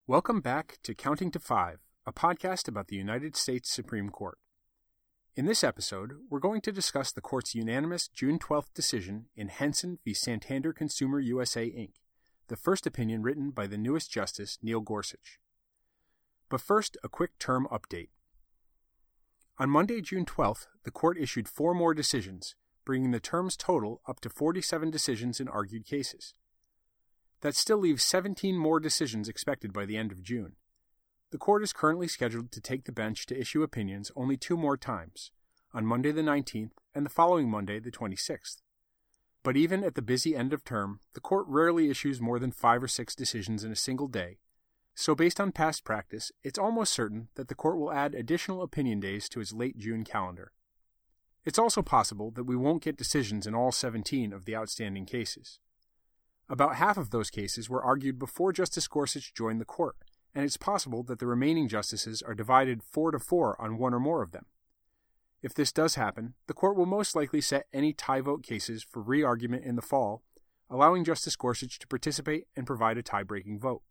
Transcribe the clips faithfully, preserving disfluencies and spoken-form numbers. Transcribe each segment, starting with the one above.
Welcome back to Counting to Five, a podcast about the United States Supreme Court. In this episode, we're going to discuss the Court's unanimous June twelfth decision in Henson v. Santander Consumer U S A, Incorporated, the first opinion written by the newest Justice, Neil Gorsuch. But first, a quick term update. On Monday, June twelfth, the Court issued four more decisions, bringing the term's total up to forty-seven decisions in argued cases. That still leaves seventeen more decisions expected by the end of June. The Court is currently scheduled to take the bench to issue opinions only two more times, on Monday the nineteenth and the following Monday the twenty-sixth. But even at the busy end of term, the Court rarely issues more than five or six decisions in a single day, so based on past practice, it's almost certain that the Court will add additional opinion days to its late June calendar. It's also possible that we won't get decisions in all seventeen of the outstanding cases. About half of those cases were argued before Justice Gorsuch joined the Court, and it's possible that the remaining justices are divided four to four on one or more of them. If this does happen, the Court will most likely set any tie vote cases for re-argument in the fall, allowing Justice Gorsuch to participate and provide a tie-breaking vote.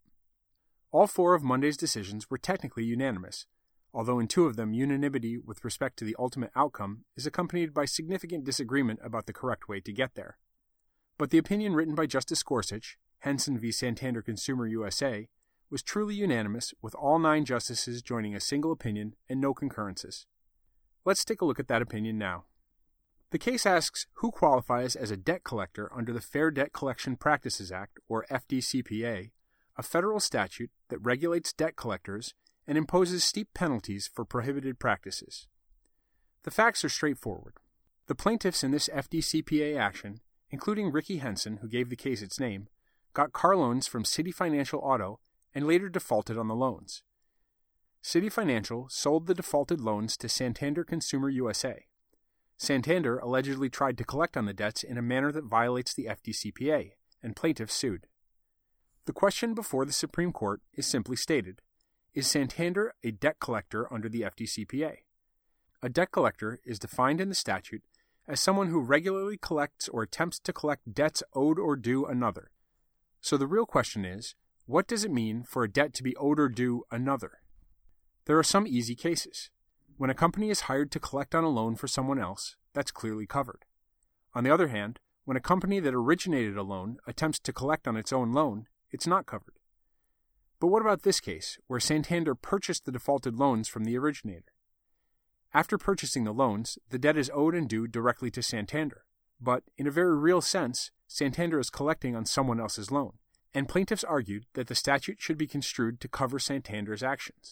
All four of Monday's decisions were technically unanimous, although in two of them unanimity with respect to the ultimate outcome is accompanied by significant disagreement about the correct way to get there. But the opinion written by Justice Gorsuch, Henson v. Santander Consumer U S A, was truly unanimous, with all nine justices joining a single opinion and no concurrences. Let's take a look at that opinion now. The case asks who qualifies as a debt collector under the Fair Debt Collection Practices Act, or F D C P A, a federal statute that regulates debt collectors and imposes steep penalties for prohibited practices. The facts are straightforward. The plaintiffs in this F D C P A action, including Ricky Henson, who gave the case its name, got car loans from City Financial Auto and later defaulted on the loans. City Financial sold the defaulted loans to Santander Consumer U S A. Santander allegedly tried to collect on the debts in a manner that violates the F D C P A, and plaintiffs sued. The question before the Supreme Court is simply stated: is Santander a debt collector under the F D C P A? A debt collector is defined in the statute as someone who regularly collects or attempts to collect debts owed or due another. So the real question is, what does it mean for a debt to be owed or due another? There are some easy cases. When a company is hired to collect on a loan for someone else, that's clearly covered. On the other hand, when a company that originated a loan attempts to collect on its own loan, it's not covered. But what about this case, where Santander purchased the defaulted loans from the originator? After purchasing the loans, the debt is owed and due directly to Santander. But, in a very real sense, Santander is collecting on someone else's loan, and plaintiffs argued that the statute should be construed to cover Santander's actions.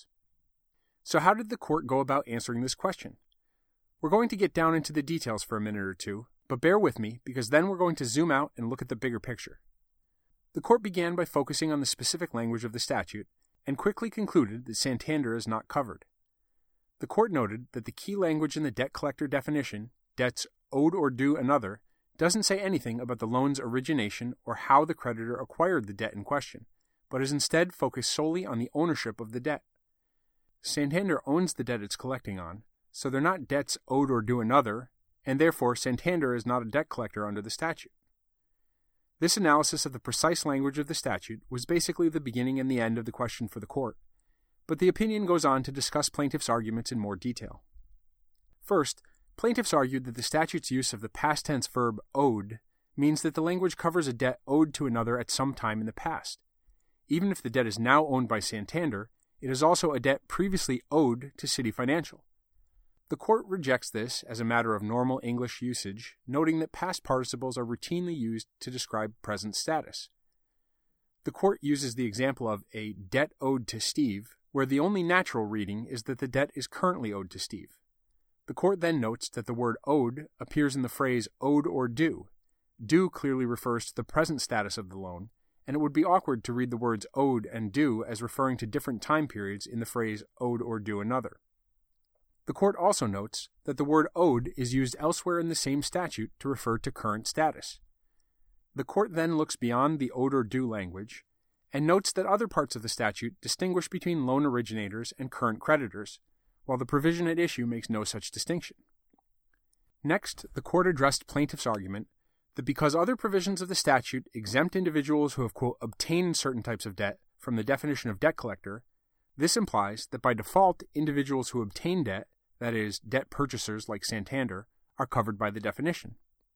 So how did the Court go about answering this question? We're going to get down into the details for a minute or two, but bear with me because then we're going to zoom out and look at the bigger picture. The Court began by focusing on the specific language of the statute, and quickly concluded that Santander is not covered. The Court noted that the key language in the debt collector definition, debts owed or due another, doesn't say anything about the loan's origination or how the creditor acquired the debt in question, but is instead focused solely on the ownership of the debt. Santander owns the debt it's collecting on, so they're not debts owed or due another, and therefore Santander is not a debt collector under the statute. This analysis of the precise language of the statute was basically the beginning and the end of the question for the Court, but the opinion goes on to discuss plaintiffs' arguments in more detail. First, plaintiffs argued that the statute's use of the past tense verb owed means that the language covers a debt owed to another at some time in the past. Even if the debt is now owned by Santander, it is also a debt previously owed to City Financial. The Court rejects this as a matter of normal English usage, noting that past participles are routinely used to describe present status. The Court uses the example of a debt owed to Steve, where the only natural reading is that the debt is currently owed to Steve. The Court then notes that the word owed appears in the phrase owed or due. Due clearly refers to the present status of the loan, and it would be awkward to read the words owed and due as referring to different time periods in the phrase owed or due another. The Court also notes that the word owed is used elsewhere in the same statute to refer to current status. The Court then looks beyond the owed or due language and notes that other parts of the statute distinguish between loan originators and current creditors, while the provision at issue makes no such distinction. Next, the Court addressed plaintiffs' argument that because other provisions of the statute exempt individuals who have, quote, obtained certain types of debt from the definition of debt collector, this implies that by default, individuals who obtain debt, that is, debt purchasers like Santander, are covered by the definition.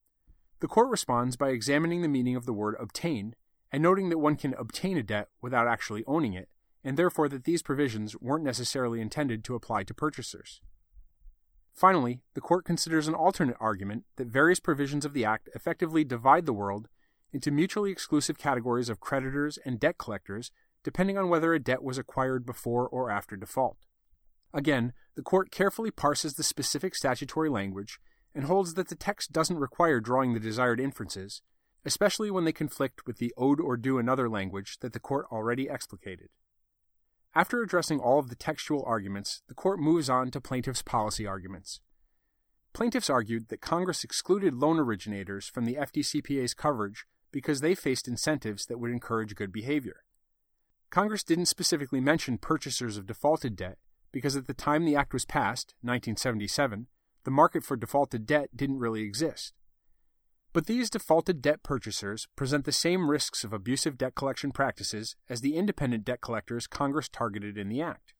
The court responds by examining the meaning of the word obtain and noting that one can obtain a debt without actually owning it, and therefore that these provisions weren't necessarily intended to apply to purchasers. Finally, the court considers an alternate argument that various provisions of the Act effectively divide the world into mutually exclusive categories of creditors and debt collectors, depending on whether a debt was acquired before or after default. Again, the court carefully parses the specific statutory language and holds that the text doesn't require drawing the desired inferences, especially when they conflict with the owed or due another language that the court already explicated. After addressing all of the textual arguments, the court moves on to plaintiffs' policy arguments. Plaintiffs argued that Congress excluded loan originators from the F D C P A's coverage because they faced incentives that would encourage good behavior. Congress didn't specifically mention purchasers of defaulted debt because at the time the Act was passed, nineteen seventy-seven, the market for defaulted debt didn't really exist. But these defaulted debt purchasers present the same risks of abusive debt collection practices as the independent debt collectors Congress targeted in the Act.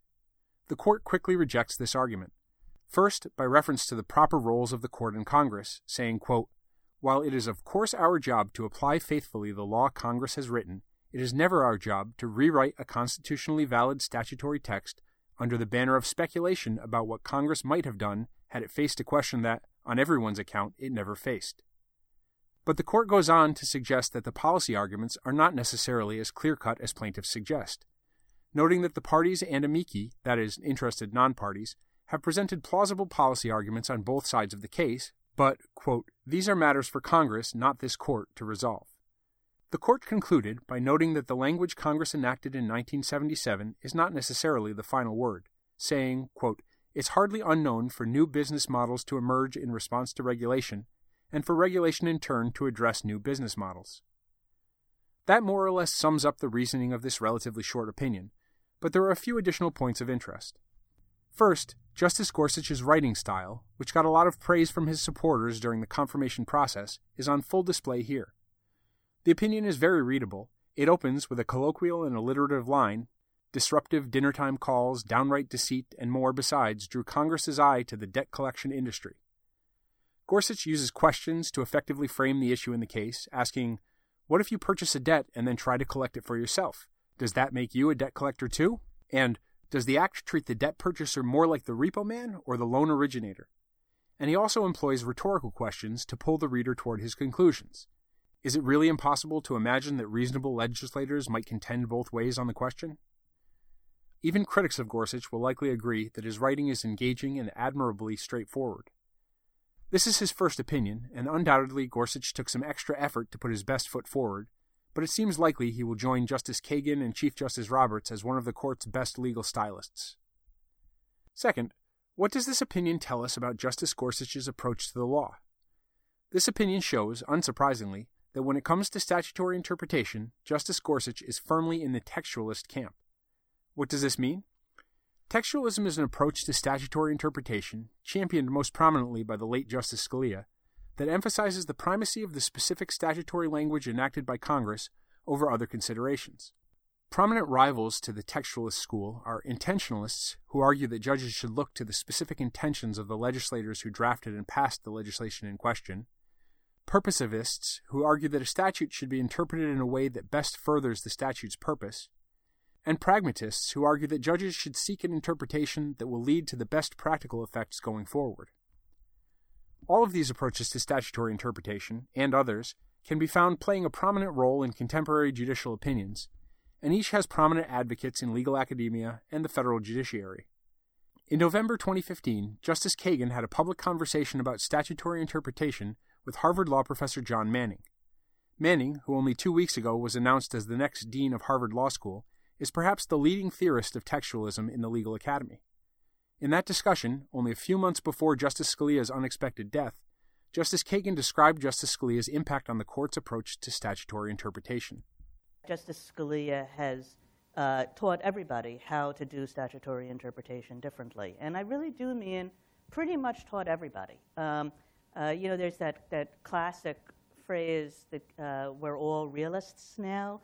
The court quickly rejects this argument. First, by reference to the proper roles of the court and Congress, saying, quote, "While it is of course our job to apply faithfully the law Congress has written, it is never our job to rewrite a constitutionally valid statutory text under the banner of speculation about what Congress might have done had it faced a question that, on everyone's account, it never faced." But the court goes on to suggest that the policy arguments are not necessarily as clear-cut as plaintiffs suggest, noting that the parties and amici, that is, interested non-parties, have presented plausible policy arguments on both sides of the case, but, quote, "These are matters for Congress, not this court, to resolve." The court concluded by noting that the language Congress enacted in nineteen seventy-seven is not necessarily the final word, saying, quote, "It's hardly unknown for new business models to emerge in response to regulation, and for regulation in turn to address new business models." That more or less sums up the reasoning of this relatively short opinion, but there are a few additional points of interest. First, Justice Gorsuch's writing style, which got a lot of praise from his supporters during the confirmation process, is on full display here. The opinion is very readable. It opens with a colloquial and alliterative line. Disruptive dinnertime calls, downright deceit, and more besides drew Congress's eye to the debt collection industry. Gorsuch uses questions to effectively frame the issue in the case, asking, what if you purchase a debt and then try to collect it for yourself? Does that make you a debt collector too? And does the Act treat the debt purchaser more like the repo man or the loan originator? And he also employs rhetorical questions to pull the reader toward his conclusions. Is it really impossible to imagine that reasonable legislators might contend both ways on the question? Even critics of Gorsuch will likely agree that his writing is engaging and admirably straightforward. This is his first opinion, and undoubtedly Gorsuch took some extra effort to put his best foot forward, but it seems likely he will join Justice Kagan and Chief Justice Roberts as one of the court's best legal stylists. Second, what does this opinion tell us about Justice Gorsuch's approach to the law? This opinion shows, unsurprisingly, that when it comes to statutory interpretation, Justice Gorsuch is firmly in the textualist camp. What does this mean? Textualism is an approach to statutory interpretation, championed most prominently by the late Justice Scalia, that emphasizes the primacy of the specific statutory language enacted by Congress over other considerations. Prominent rivals to the textualist school are intentionalists, who argue that judges should look to the specific intentions of the legislators who drafted and passed the legislation in question, purposivists, who argue that a statute should be interpreted in a way that best furthers the statute's purpose, and pragmatists, who argue that judges should seek an interpretation that will lead to the best practical effects going forward. All of these approaches to statutory interpretation, and others, can be found playing a prominent role in contemporary judicial opinions, and each has prominent advocates in legal academia and the federal judiciary. In November twenty fifteen, Justice Kagan had a public conversation about statutory interpretation with Harvard Law professor John Manning. Manning, who only two weeks ago was announced as the next dean of Harvard Law School, is perhaps the leading theorist of textualism in the legal academy. In that discussion, only a few months before Justice Scalia's unexpected death, Justice Kagan described Justice Scalia's impact on the court's approach to statutory interpretation. Justice Scalia has uh, taught everybody how to do statutory interpretation differently. And I really do mean pretty much taught everybody. Um, uh, you know, there's that, that classic phrase that uh, we're all realists now.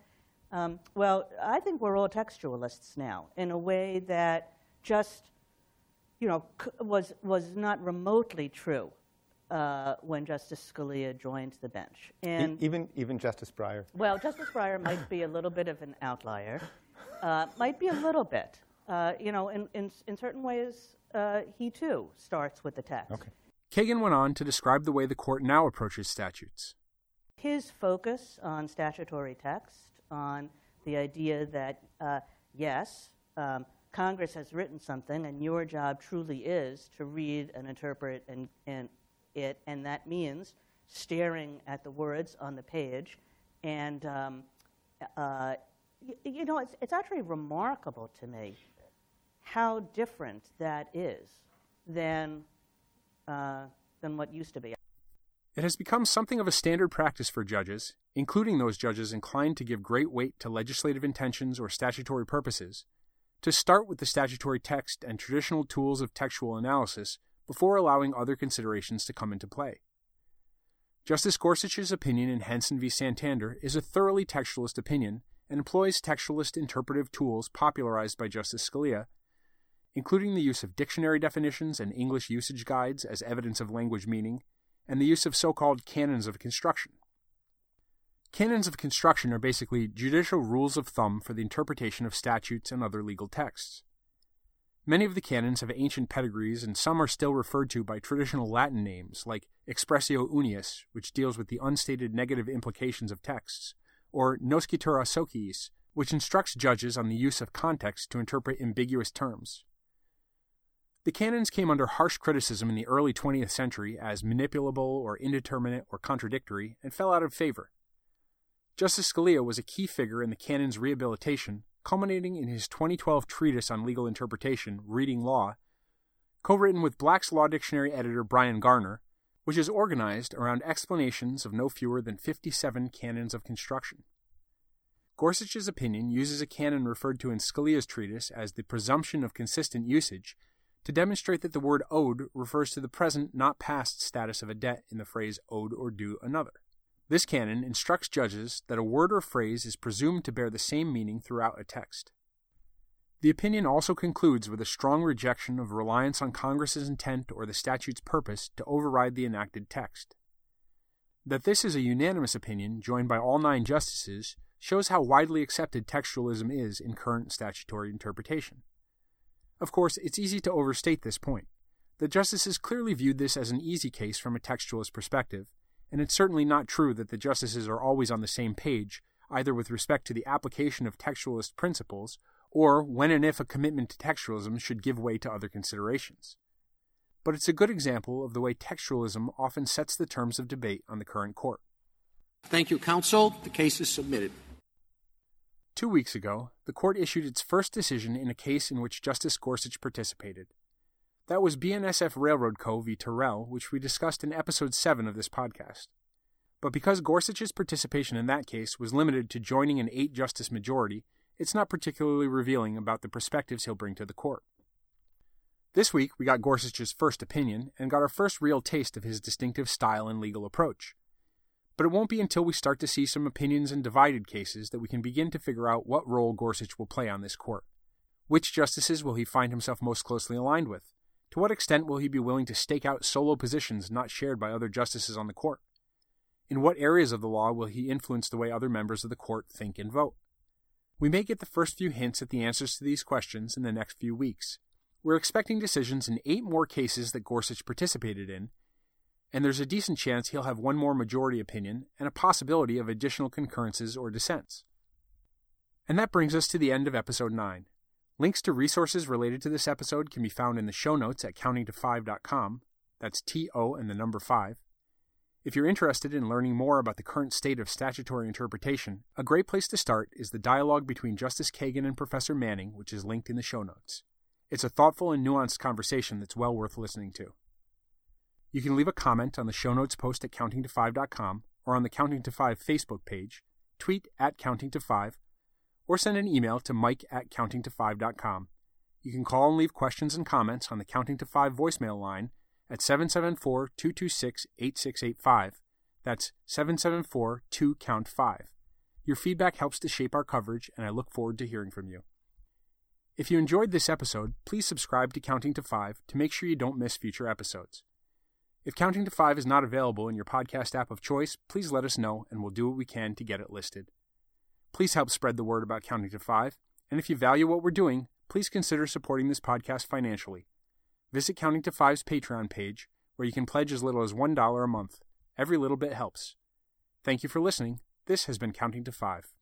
Um, well, I think we're all textualists now in a way that just, you know, c- was was not remotely true uh, when Justice Scalia joined the bench. And e- even even Justice Breyer. Well, Justice Breyer might be a little bit of an outlier, uh, might be a little bit. Uh, you know, in in, in certain ways, uh, he too starts with the text. Okay. Kagan went on to describe the way the court now approaches statutes. His focus on statutory text, on the idea that, uh, yes, um, Congress has written something, and your job truly is to read and interpret and, and it, and that means staring at the words on the page. And, um, uh, y- you know, it's, it's actually remarkable to me how different that is than, uh, than what used to be. It has become something of a standard practice for judges, including those judges inclined to give great weight to legislative intentions or statutory purposes, to start with the statutory text and traditional tools of textual analysis before allowing other considerations to come into play. Justice Gorsuch's opinion in Henson v. Santander is a thoroughly textualist opinion and employs textualist interpretive tools popularized by Justice Scalia, including the use of dictionary definitions and English usage guides as evidence of language meaning, and the use of so-called canons of construction. Canons of construction are basically judicial rules of thumb for the interpretation of statutes and other legal texts. Many of the canons have ancient pedigrees, and some are still referred to by traditional Latin names, like expressio unius, which deals with the unstated negative implications of texts, or noscitura sociis, which instructs judges on the use of context to interpret ambiguous terms. The canons came under harsh criticism in the early twentieth century as manipulable or indeterminate or contradictory and fell out of favor. Justice Scalia was a key figure in the canons' rehabilitation, culminating in his twenty twelve treatise on legal interpretation, Reading Law, co-written with Black's Law Dictionary editor Brian Garner, which is organized around explanations of no fewer than fifty-seven canons of construction. Gorsuch's opinion uses a canon referred to in Scalia's treatise as the presumption of consistent usage to demonstrate that the word owed refers to the present, not past status of a debt in the phrase owed or due another. This canon instructs judges that a word or phrase is presumed to bear the same meaning throughout a text. The opinion also concludes with a strong rejection of reliance on Congress's intent or the statute's purpose to override the enacted text. That this is a unanimous opinion, joined by all nine justices, shows how widely accepted textualism is in current statutory interpretation. Of course, it's easy to overstate this point. The justices clearly viewed this as an easy case from a textualist perspective, and it's certainly not true that the justices are always on the same page, either with respect to the application of textualist principles, or when and if a commitment to textualism should give way to other considerations. But it's a good example of the way textualism often sets the terms of debate on the current court. Thank you, counsel. The case is submitted. Two weeks ago, the court issued its first decision in a case in which Justice Gorsuch participated. That was B N S F Railroad Co. v. Terrell, which we discussed in episode seven of this podcast. But because Gorsuch's participation in that case was limited to joining an eight-justice majority, it's not particularly revealing about the perspectives he'll bring to the court. This week, we got Gorsuch's first opinion and got our first real taste of his distinctive style and legal approach. But it won't be until we start to see some opinions in divided cases that we can begin to figure out what role Gorsuch will play on this court. Which justices will he find himself most closely aligned with? To what extent will he be willing to stake out solo positions not shared by other justices on the court? In what areas of the law will he influence the way other members of the court think and vote? We may get the first few hints at the answers to these questions in the next few weeks. We're expecting decisions in eight more cases that Gorsuch participated in, and there's a decent chance he'll have one more majority opinion and a possibility of additional concurrences or dissents. And that brings us to the end of episode nine. Links to resources related to this episode can be found in the show notes at counting to five dot com. That's T O and the number five. If you're interested in learning more about the current state of statutory interpretation, a great place to start is the dialogue between Justice Kagan and Professor Manning, which is linked in the show notes. It's a thoughtful and nuanced conversation that's well worth listening to. You can leave a comment on the show notes post at counting to five dot com or on the Counting to five Facebook page, tweet at counting to five, or send an email to mike at counting to five dot com. You can call and leave questions and comments on the Counting to five voicemail line at seven seven four, two two six, eight six eight five. That's seven seven four, two count five. Your feedback helps to shape our coverage, and I look forward to hearing from you. If you enjoyed this episode, please subscribe to Counting to Five to make sure you don't miss future episodes. If Counting to Five is not available in your podcast app of choice, please let us know and we'll do what we can to get it listed. Please help spread the word about Counting to Five, and if you value what we're doing, please consider supporting this podcast financially. Visit Counting to Five's Patreon page, where you can pledge as little as one dollar a month. Every little bit helps. Thank you for listening. This has been Counting to Five.